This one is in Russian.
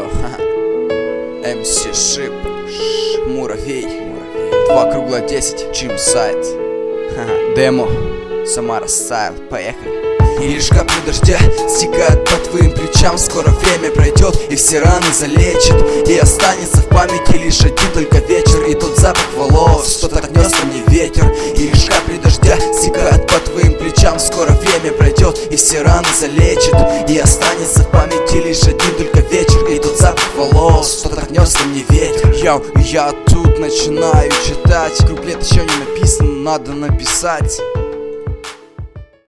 Йо, МС Шип, Муравей, 2 кругло 10, Джим Сайт, Демо, Самара Стайл, поехали. И лишь капли дождя стекают по твоим плечам. Скоро время пройдет и все раны залечит, и останется в памяти лишь один только вечер и тот запах волос, что так нес ко мне ветер. И лишь капли дождя стекают по твоим плечам. Скоро время пройдет и все раны залечит, и останется в памяти лишь один только вечер и тот запах волос, что так нес ко мне ветер. Я тут начинаю читать, куплет еще не написан, надо написать.